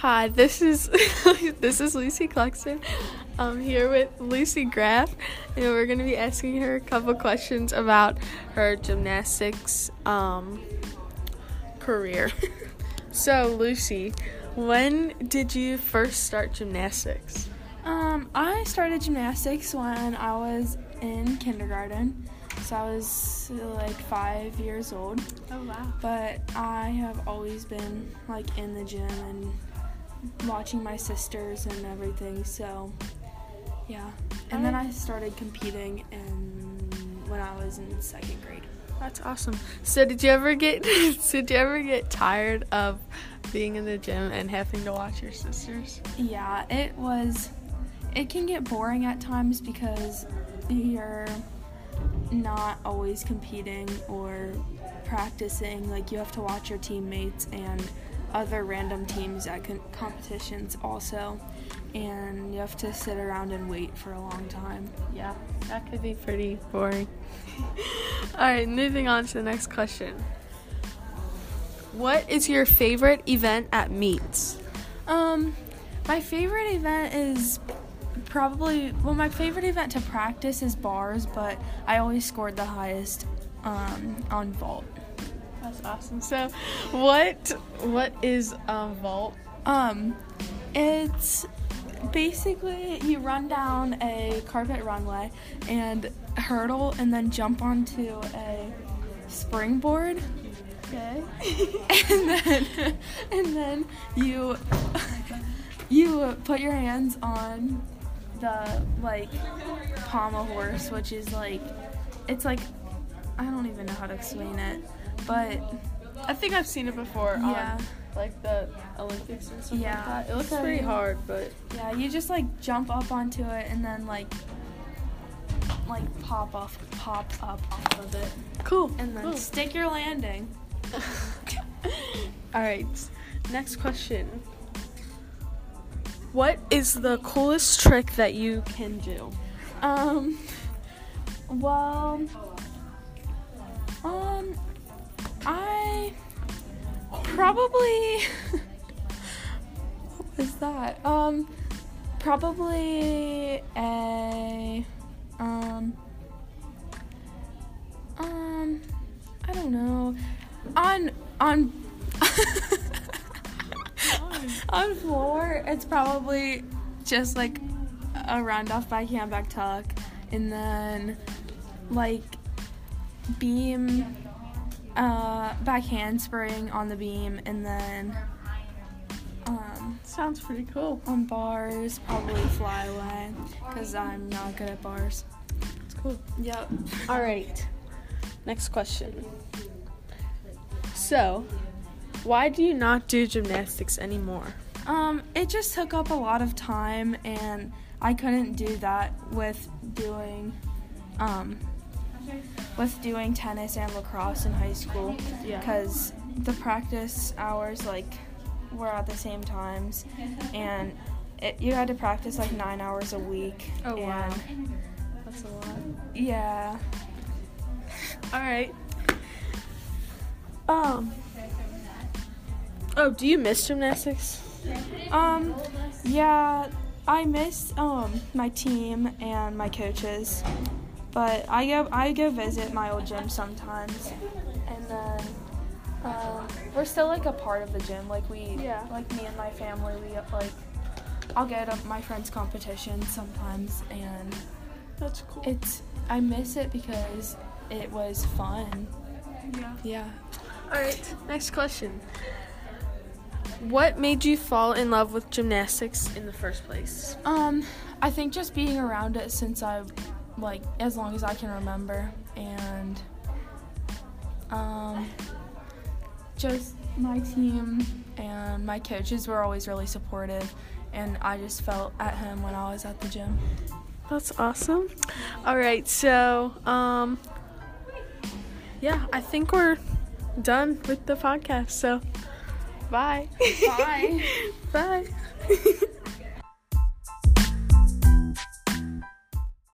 Hi, this is this is Lucy Cluxton. I'm here with Lucy Graff, and we're going to be asking her a couple questions about her gymnastics career. So, Lucy, when did you first start gymnastics? I started gymnastics when I was in kindergarten. So I was like 5 years old. Oh, wow. But I have always been like in the gym and watching my sisters and everything. So yeah. And then I started competing when I was in second grade. That's awesome. So did you ever get tired of being in the gym and having to watch your sisters? Yeah, it can get boring at times because you're not always competing or practicing. Like, you have to watch your teammates and other random teams at competitions also, and you have to sit around and wait for a long time. Yeah, that could be pretty boring. Alright, moving on to the next question. What is your favorite event at meets? My favorite event is my favorite event to practice is bars, but I always scored the highest on vault. That's awesome. So, what is vault? It's basically you run down a carpet runway and hurdle and then jump onto a springboard. Okay. and then you put your hands on the pommel horse, which is it's I don't even know how to explain it, but I think I've seen it before on the Olympics and stuff like that. It looks pretty hard, but yeah, you just jump up onto it and then pop up off of it. Cool. And then stick your landing. Alright, next question. What is the coolest trick that you can do? I probably what was that? Probably a I don't know. On floor, it's probably just a round off backhand back tuck, and then beam back handspring on the beam, and then sounds pretty cool. On bars, probably fly away, because I'm not good at bars. It's cool. Yep. All right. Next question. So, why do you not do gymnastics anymore? It just took up a lot of time, and I couldn't do that with doing tennis and lacrosse in high school, because the practice hours were at the same times, and you had to practice 9 hours a week. Oh, wow. That's a lot. Yeah. All right. Oh, do you miss gymnastics? Yeah, I miss my team and my coaches, but I go visit my old gym sometimes, and then we're still a part of the gym. Me and my family, I'll go to my friends' competitions sometimes, and that's cool. I miss it because it was fun. Yeah. All right, next question. What made you fall in love with gymnastics in the first place? I think just being around it since I as long as I can remember, and just my team and my coaches were always really supportive, and I just felt at home when I was at the gym. That's awesome. All right, so I think we're done with the podcast. So, bye. Bye. Bye.